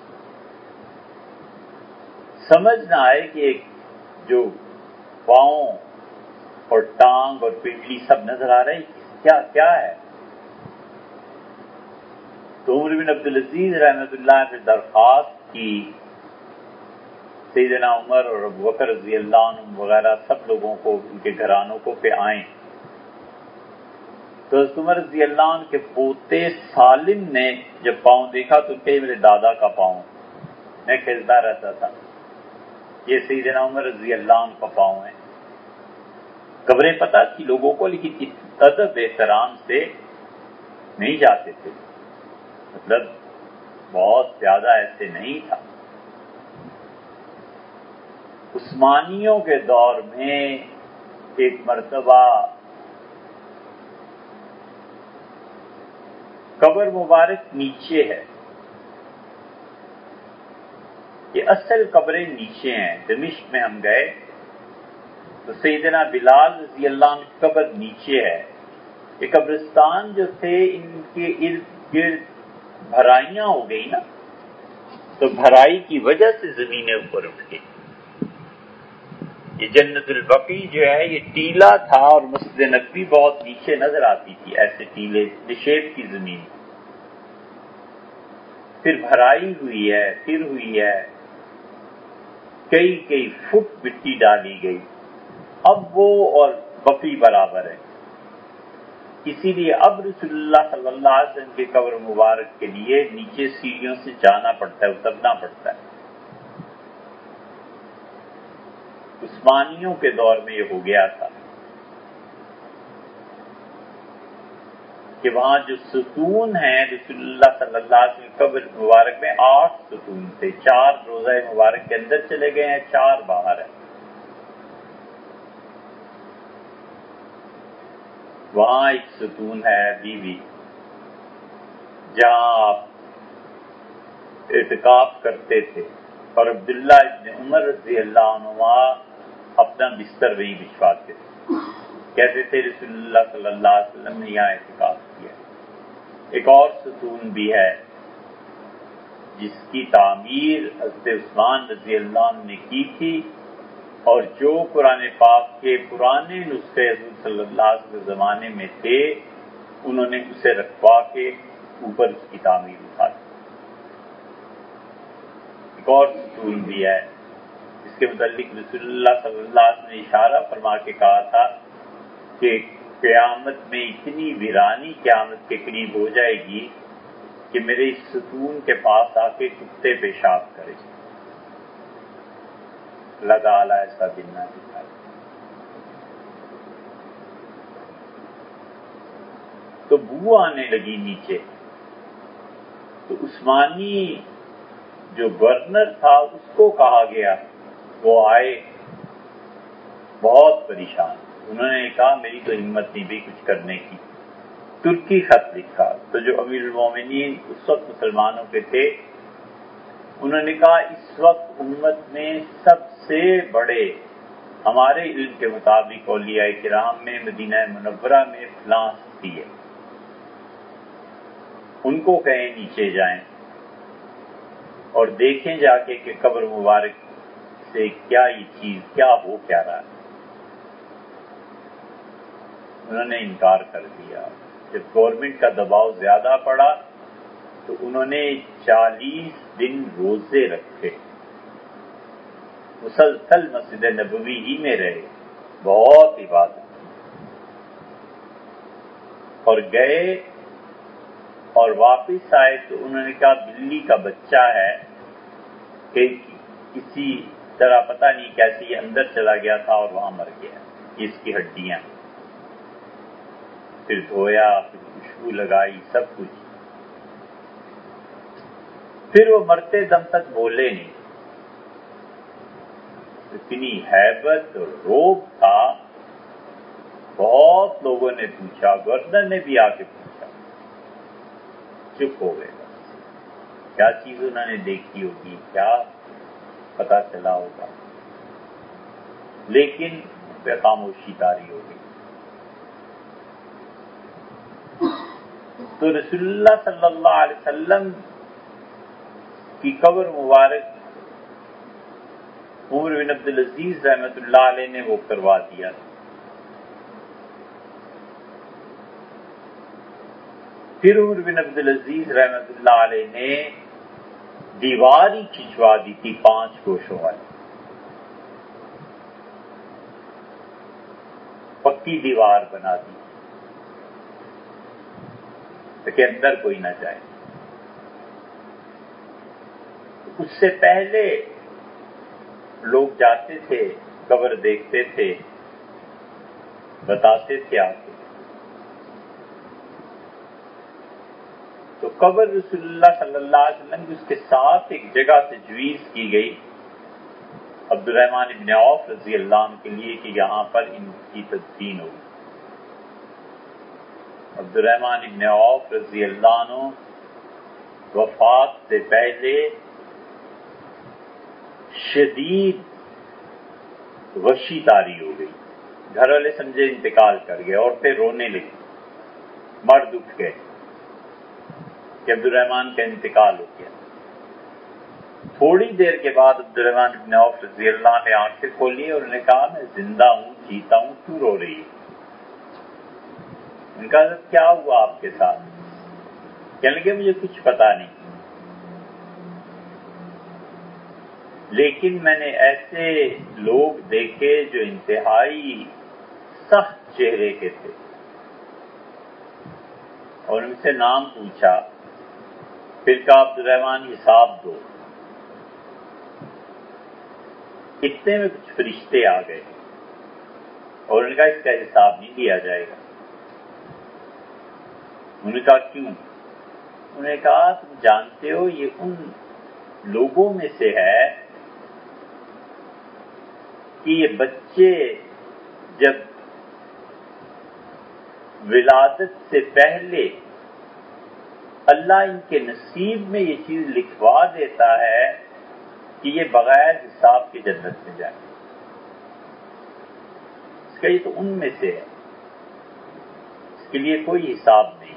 سمجھ نہ آئے کہ ایک جو پاؤں اور ٹانگ اور پنڈلی سب نظر آ رہی، کیا ہے؟ تو عمر بن عبدالعزیز رحمۃ اللہ نے درخواست کی، سیدنا عمر اور ابو بکر رضی اللہ عنہ وغیرہ سب لوگوں کو، ان کے گھرانوں کو کہ آئیں۔ تو حضرت عمر رضی اللہ عنہ کے پوتے سالم نے جب پاؤں دیکھا تو کہ میرے دادا کا پاؤں، میں کھیلتا رہتا تھا، یہ سیدنا عمر رضی اللہ عنہ کا پاؤں ہے۔ قبریں پتہ تھی لوگوں کو، لیکن ادب احترام سے نہیں جاتے تھے، مطلب بہت زیادہ ایسے نہیں تھا۔ عثمانیوں کے دور میں ایک مرتبہ قبر مبارک نیچے ہے، یہ اصل قبریں نیچے ہیں۔ دمشق میں ہم گئے تو سیدنا بلال رضی اللہ عنہ کی قبر نیچے ہے۔ یہ قبرستان جو تھے ان کے ارد گرد بھرائیاں ہو گئی نا، تو بھرائی کی وجہ سے زمینیں اوپر اٹھ گئی۔ یہ جنت البقیع جو ہے یہ ٹیلا تھا، اور مسجد نبوی بہت نیچے نظر آتی تھی، ایسے ٹیلے نشیب کی زمین، پھر بھرائی ہوئی ہے، پھر ہوئی ہے، کئی فٹ مٹی ڈالی گئی، اب وہ اور بقیع برابر ہے۔ اسی لیے اب رسول اللہ صلی اللہ علیہ وسلم کے قبر مبارک کے لیے نیچے سیڑھیوں سے جانا پڑتا ہے، اترنا پڑتا ہے۔ عثمانیوں کے دور میں یہ ہو گیا تھا کہ وہاں جو ستون ہیں رسول اللہ صلی اللہ علیہ وسلم قبر مبارک میں 8 ستون تھے، 4 روضہ مبارک کے اندر چلے گئے ہیں، 4 باہر ہیں۔ وہاں ایک ستون ہے ابھی بھی، جہاں آپ اعتکاف کرتے تھے، اور عبداللہ ابن عمر رضی اللہ عنہ اپنا بستر وہی بچھواتے تھے، کہتے تھے رسول اللہ صلی اللہ علیہ وسلم نے یہاں اعتکاف کیا۔ ایک اور ستون بھی ہے جس کی تعمیر حضرت عثمان رضی اللہ عنہ نے کی تھی، اور جو قرآن پاک کے پرانے نسخے حضور صلی اللہ علیہ وسلم کے زمانے میں تھے انہوں نے اسے رکھوا کے اوپر اس کی تعمیر اٹھا دی۔ ایک اور ستون بھی ہے اس کے متعلق رسول اللہ صلی اللہ علیہ وسلم نے اشارہ فرما کے کہا تھا کہ قیامت میں اتنی ویرانی قیامت کے قریب ہو جائے گی کہ میرے اس ستون کے پاس آ کے کتے پیشاب کرے، اللہ تعالیٰ ایسا دن نہ دکھائے۔ تو بو آنے لگی نیچے، تو عثمانی جو گورنر تھا اس کو کہا گیا، وہ آئے بہت پریشان، انہوں نے کہا میری تو ہمت نہیں بھی کچھ کرنے کی، ترکی خط لکھا۔ تو جو امیر المومنین اس وقت مسلمانوں کے تھے انہوں نے کہا اس وقت امت میں سب سے بڑے ہمارے علم کے مطابق اولیاء کرام میں مدینہ منورہ میں فلاں ہستی ہے، ان کو کہیں نیچے جائیں اور دیکھیں جا کے کہ قبر مبارک سے کیا یہ چیز کیا ہو کیا رہا ہے۔ انہوں نے انکار کر دیا۔ جب گورنمنٹ کا دباؤ زیادہ پڑا تو انہوں نے 40 دن روزے رکھے، مسلسل مسجد نبوی ہی میں رہے، بہت عبادت اور گئے اور واپس آئے تو انہوں نے کہا بلی کا بچہ ہے کہ کسی طرح پتہ نہیں کیسے یہ اندر چلا گیا تھا اور وہاں مر گیا، اس کی ہڈیاں. پھر دھویا، پھر خوشبو لگائی، سب کچھ. پھر وہ مرتے دم تک بولے نہیں. اتنی ہیبت اور روب تھا، بہت لوگوں نے پوچھا، گورنر نے بھی آ کے پوچھا، چپ ہو گئے. کیا چیز انہوں نے دیکھی ہوگی، کیا پتا چلا ہوگا، لیکن ان پہ خاموشی طاری ہو گئی. تو رسول اللہ صلی اللہ علیہ وسلم کی قبر مبارک عمر بن عبدالعزیز رحمۃ اللہ علیہ نے وہ کروا دیا. پھر عمر بن عبدالعزیز رحمۃ اللہ علیہ نے دیوار ہی کھنچوا دی تھی 5 گوشوں والی، پکی دیوار بنا دی کہ اندر کوئی نہ جائے. اس سے پہلے لوگ جاتے تھے، قبر دیکھتے تھے، بتاتے تھے آ کے. تو قبر رسول اللہ صلی اللہ علیہ وسلم کی اس کے ساتھ ایک جگہ تجویز کی گئی عبد الرحمن ابن عوف رضی اللہ عنہ کے لیے کہ یہاں پر ان کی تدفین ہوگی. عبد الرحمن ابن عوف رضی اللہ عنہ وفات سے پہلے شدید غشی طاری ہو گئی. گھر والے سمجھے انتقال کر گئے، عورتیں رونے لگی، مرد اٹھ گئے کہ عبد الرحمن کا انتقال ہو گیا. تھوڑی دیر کے بعد عبد الرحمن ابن عوف رضی اللہ عنہ نے آنکھیں کھولی اور انہوں نے کہا میں زندہ ہوں، جیتا ہوں، کیوں رو رہی ہے؟ ان کا حضرت کیا ہوا آپ کے ساتھ؟ کہنے لگے مجھے کچھ پتا نہیں، لیکن میں نے ایسے لوگ دیکھے جو انتہائی سخت چہرے کے تھے، اور ان سے نام پوچھا. پھر کہا عبد الرحمن حساب دو. اتنے میں کچھ فرشتے آ گئے اور ان کا اس کا حساب نہیں دیا جائے گا. انہوں نے کہا کیوں؟ انہوں نے کہا تم جانتے ہو یہ ان لوگوں میں سے ہے کہ یہ بچے جب ولادت سے پہلے اللہ ان کے نصیب میں یہ چیز لکھوا دیتا ہے کہ یہ بغیر حساب کے جنت میں جائیں. اس کا یہ تو ان میں سے ہے، اس کے لیے کوئی حساب نہیں.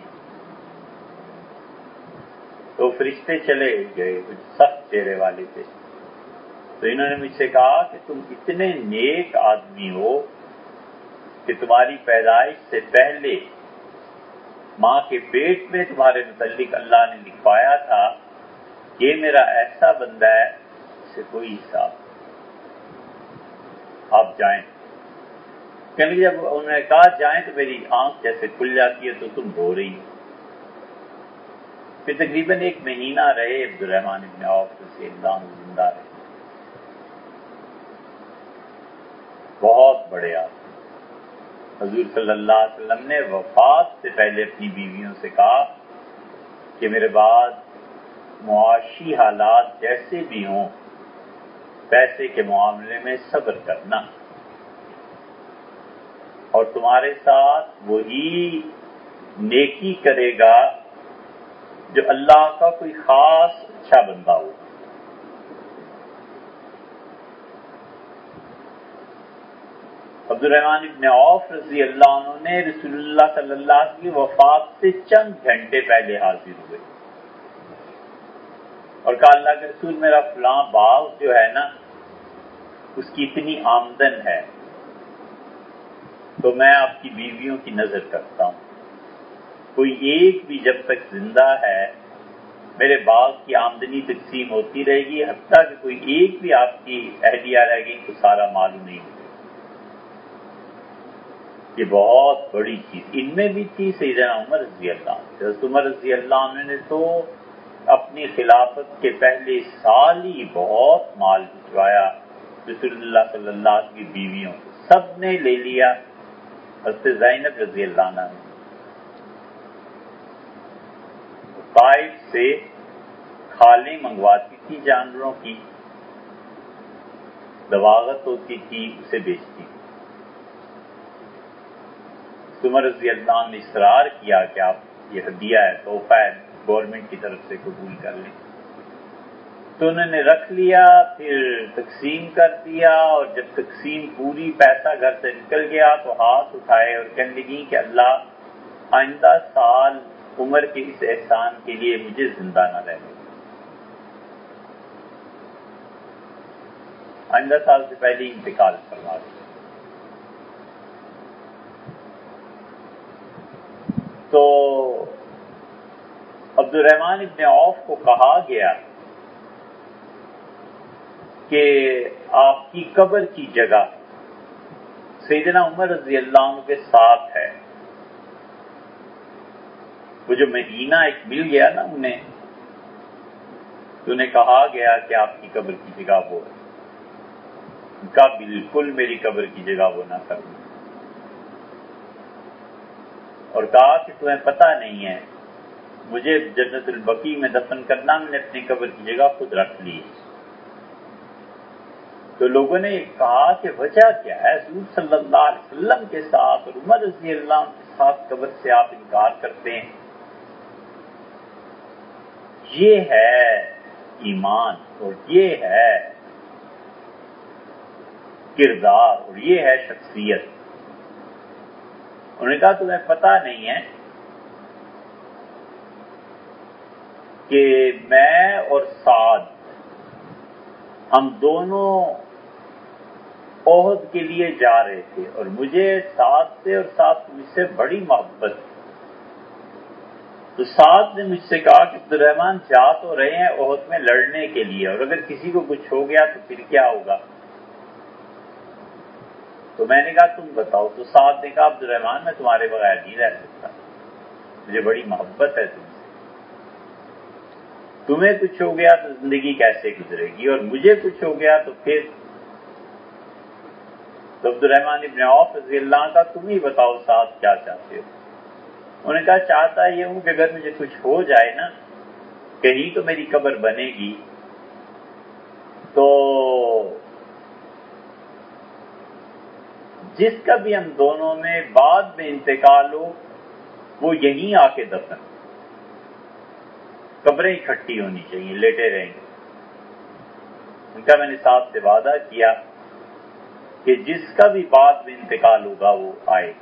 تو فرشتے چلے گئے، کچھ سخت چہرے والے تھے. تو انہوں نے مجھ سے کہا کہ تم اتنے نیک آدمی ہو کہ تمہاری پیدائش سے پہلے ماں کے پیٹ میں تمہارے متعلق اللہ نے لکھوایا تھا یہ میرا ایسا بندہ ہے اس سے کوئی حساب، آپ جائیں. کہنے لگے جب انہوں نے کہا جائیں تو میری آنکھ جیسے کھل جاتی ہے تو تم رو رہی ہو. پھر تقریباً 1 مہینہ رہے عبد الرحمن ابن عوف رضی اللہ عنہ زندہ رہے. بہت بڑے آدمی. حضور صلی اللہ علیہ وسلم نے وفات سے پہلے اپنی بیویوں سے کہا کہ میرے بعد معاشی حالات جیسے بھی ہوں پیسے کے معاملے میں صبر کرنا، اور تمہارے ساتھ وہی نیکی کرے گا جو اللہ کا کوئی خاص اچھا بندہ ہو. عبد الرحمن ابن عوف رضی اللہ عنہ نے رسول اللہ صلی اللہ علیہ وسلم کی وفات سے چند گھنٹے پہلے حاضر ہوئے اور کہا اللہ کے رسول میرا فلاں باغ جو ہے نا اس کی اتنی آمدن ہے تو میں آپ کی بیویوں کی نظر کرتا ہوں، کوئی ایک بھی جب تک زندہ ہے میرے باغ کی آمدنی تقسیم ہوتی رہے گی، حتیٰ کہ کوئی ایک بھی آپ کی اہلیہ رہ گئی تو سارا مال نہیں ہوگا. یہ بہت بڑی چیز ان میں بھی تھی سیدنا عمر رضی اللہ عنہ۔ حضرت عمر رضی اللہ عنہ نے تو اپنی خلافت کے پہلے سال ہی بہت مال بھجوایا رسول اللہ صلی اللہ علیہ وسلم کی بیویوں کو، سب نے لے لیا۔ حضرت زینب رضی اللہ عنہ نے طائف سے کھالیں منگواتی تھی، جانوروں کی دواغت ہوتی تھی، اسے بیچتی تھی۔ عمر رضی اللہ عنہ نے اصرار کیا کہ آپ یہ ہدیہ ہے، تحفہ ہے، گورنمنٹ کی طرف سے قبول کر لیں۔ تو انہوں نے رکھ لیا، پھر تقسیم کر دیا، اور جب تقسیم پوری پیسہ گھر سے نکل گیا تو ہاتھ اٹھائے اور کہنے لگی کہ اللہ آئندہ سال عمر کے اس احسان کے لیے مجھے زندہ نہ رہنے، آئندہ سال سے پہلے انتقال فرما دیا۔ تو عبد الرحمن ابن عوف کو کہا گیا کہ آپ کی قبر کی جگہ سیدنا عمر رضی اللہ عنہ کے ساتھ ہے۔ وہ جو مہینہ ایک مل گیا نا انہیں کہا گیا کہ آپ کی قبر کی جگہ وہ ہے، ان کا بالکل میری قبر کی جگہ وہ نہ کرنا، اور کہا کہ تمہیں پتہ نہیں ہے مجھے جنت البقیع میں دفن کرنا، میں نے اپنی قبر کی جگہ خود رکھ لی۔ تو لوگوں نے کہا کہ وجہ کیا ہے، حضور صلی اللہ علیہ وسلم کے ساتھ اور عمر رضی اللہ عنہ کے ساتھ قبر سے آپ انکار کرتے ہیں؟ یہ ہے ایمان، اور یہ ہے کردار، اور یہ ہے شخصیت۔ انہوں نے کہا تمہیں پتہ نہیں ہے کہ میں اور سعد ہم دونوں احد کے لیے جا رہے تھے، اور مجھے سعد سے اور سعد سے مجھ سے بڑی محبت تھی۔ تو سعد نے مجھ سے کہا کہ عبد الرحمن جا تو رہے ہیں احد میں لڑنے کے لیے، اور اگر کسی کو کچھ ہو گیا تو پھر کیا ہوگا؟ تو میں نے کہا تم بتاؤ۔ تو سعد نے کہا عبد الرحمن میں تمہارے بغیر نہیں رہ سکتا، مجھے بڑی محبت ہے تم سے، تمہیں کچھ ہو گیا تو زندگی کیسے گزرے گی، اور مجھے کچھ ہو گیا تو پھر؟ تو عبد الرحمن ابن عوف رضی اللہ عنہ کا تم ہی بتاؤ سعد کیا چاہتے ہو؟ انہوں نے کہا چاہتا یہ ہوں کہ اگر مجھے کچھ ہو جائے نا، کہیں تو میری قبر بنے گی، تو جس کا بھی ہم دونوں میں بعد میں انتقال ہو وہ یہیں آ کے دفن، قبریں اکٹھی ہونی چاہیے، لیٹے رہیں گے۔ ان کا میں نے ساتھ سے وعدہ کیا کہ جس کا بھی بعد میں انتقال ہوگا وہ آئے۔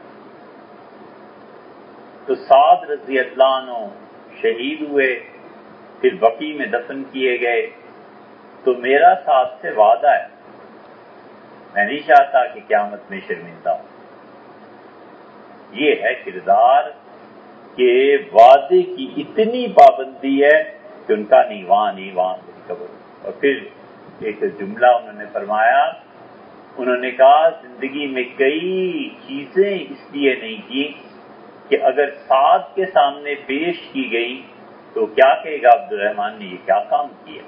تو سعد رضی اللہ عنہ شہید ہوئے، پھر بقیع میں دفن کیے گئے۔ تو میرا سعد سے وعدہ ہے، میں نہیں چاہتا کہ قیامت میں شرمندہ ہوں۔ یہ ہے کردار کہ وعدے کی اتنی پابندی ہے کہ ان کا نہیں وہاں نہیں وہاں میری قبر۔ اور پھر ایک جملہ انہوں نے فرمایا، انہوں نے کہا زندگی میں کئی چیزیں اس لیے نہیں کی کہ اگر سعد کے سامنے پیش کی گئی تو کیا کہے گا عبد الرحمن نے یہ کیا کام کیا۔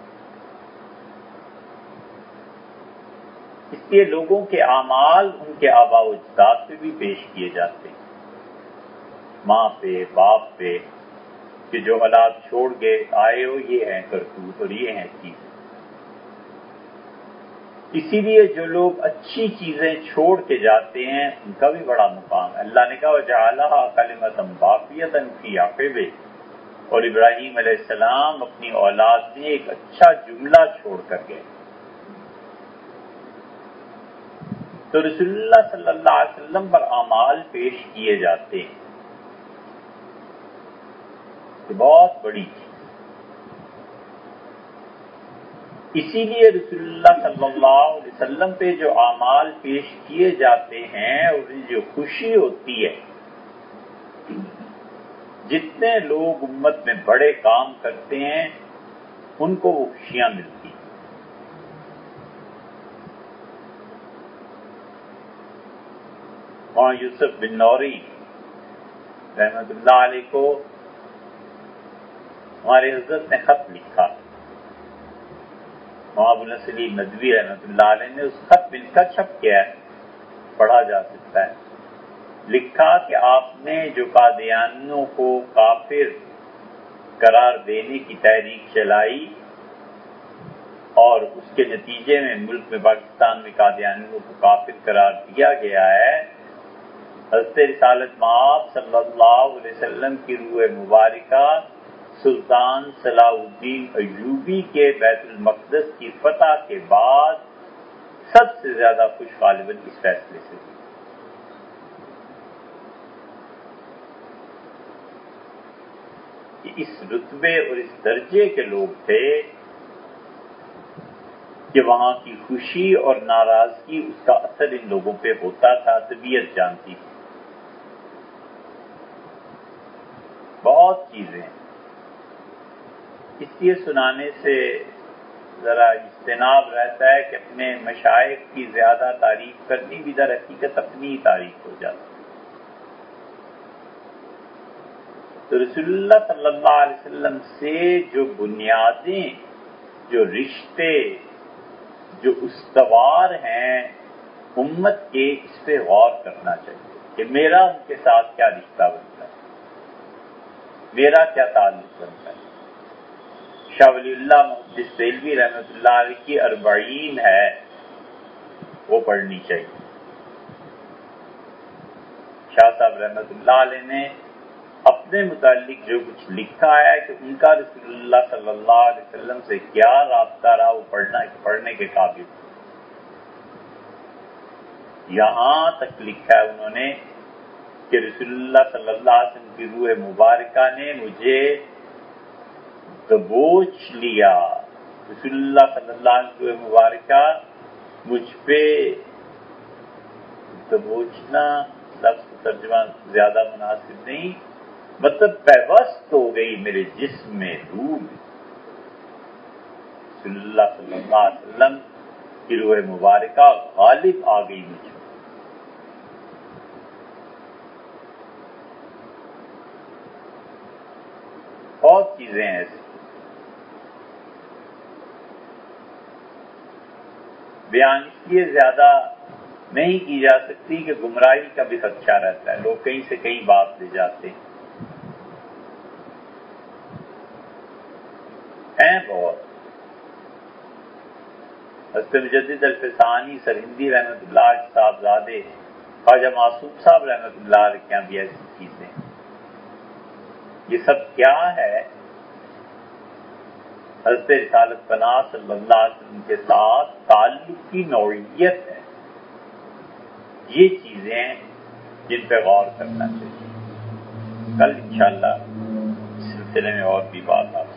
اس لیے لوگوں کے اعمال ان کے آباء و اجداد پہ بھی پیش کیے جاتے ہیں، ماں پہ، باپ پہ، کہ جو اولاد چھوڑ کے آئے ہو یہ ہیں کرتوت اور یہ ہیں چیزیں۔ اسی لیے جو لوگ اچھی چیزیں چھوڑ کے جاتے ہیں ان کا بھی بڑا مقام ہے۔ اللہ نے کہا وَجَعَلَهَا كَلِمَةً بَاقِيَةً فِي عَقِبِهِ، اور ابراہیم علیہ السلام اپنی اولاد میں ایک اچھا جملہ چھوڑ کر گئے۔ تو رسول اللہ صلی اللہ علیہ وسلم پر اعمال پیش کیے جاتے ہیں، یہ بہت بڑی چیز۔ اسی لیے رسول اللہ صلی اللہ علیہ وسلم پہ جو اعمال پیش کیے جاتے ہیں اور جو خوشی ہوتی ہے، جتنے لوگ امت میں بڑے کام کرتے ہیں ان کو وہ خوشیاں ملتی ہیں۔ وہاں یوسف بن نوری رحمۃ اللہ علیہ کو ہمارے حضرت نے خط لکھا، وہاں ابو نصر ندوی رحمۃ اللہ علیہ نے اس خط میں کا چھپ کیا ہے، پڑھا جا سکتا ہے۔ لکھا کہ آپ نے جو قادیانیوں کو کافر قرار دینے کی تحریک چلائی اور اس کے نتیجے میں ملک میں پاکستان میں قادیانیوں کو کافر قرار دیا گیا ہے، حضرت رسالت مآب صلی اللہ علیہ وسلم کی روح مبارکہ سلطان صلاح الدین ایوبی کے بیت المقدس کی فتح کے بعد سب سے زیادہ خوش غالباً اس فیصلے سے تھی کہ اس رتبے اور اس درجے کے لوگ تھے کہ وہاں کی خوشی اور ناراضگی اس کا اثر ان لوگوں پہ ہوتا تھا، طبیعت جانتی تھی۔ بہت چیزیں اس لیے سنانے سے ذرا اجتناب رہتا ہے کہ اپنے مشائخ کی زیادہ تعریف کرنی بھی در حقیقت اپنی تعریف ہو جاتی۔ تو رسول اللہ صلی اللہ علیہ وسلم سے جو بنیادیں، جو رشتے، جو استوار ہیں امت کے، اس پہ غور کرنا چاہیے کہ میرا ان کے ساتھ کیا رشتہ بنتا ہے، میرا کیا تعلق بنتا ہے۔ شاہ ولی اللہ محدث دہلوی رحمۃ اللہ علیہ کی 40 ہے، وہ پڑھنی چاہیے۔ شاہ صاحب رحمۃ اللہ علیہ نے اپنے متعلق جو کچھ لکھا ہے کہ ان کا رسول اللہ صلی اللہ علیہ وسلم سے کیا رابطہ رہا، وہ پڑھنے کے قابل۔ یہاں تک لکھا ہے انہوں نے کہ رسول اللہ صلی اللہ علیہ وسلم کی روح مبارکہ نے مجھے دبوچ لیا، رسول اللہ صلی اللہ علیہ وسلم کی روح مبارکہ مجھ پہ، دبوچنا لفظ ترجمہ زیادہ مناسب نہیں، مطلب پیوست ہو گئی میرے جسم میں، روح میں، رسول اللہ صلی اللہ علیہ وسلم کی روح مبارکہ غالب آ گئی مجھ میں۔ بہت چیزیں ایسی بیان اس لیے زیادہ نہیں کی جا سکتی کہ گمراہی کا بھی خدشہ رہتا ہے، لوگ کہیں سے کہیں بات لے جاتے ہیں بہت۔ حضرت مجدد الفسانی سرہندی رحمۃ اللہ کے صاحبزادے خواجہ معصوم صاحب رحمۃ اللہ علیہ کے یہاں بھی ایسی چیزیں۔ یہ سب کیا ہے؟ حضرت رسالت پناہ صلی اللہ علیہ وسلم کے ساتھ تعلق کی نوعیت ہے۔ یہ چیزیں جن پہ غور کرنا چاہیے۔ کل انشاءاللہ اس سلسلے میں اور بھی بات آپ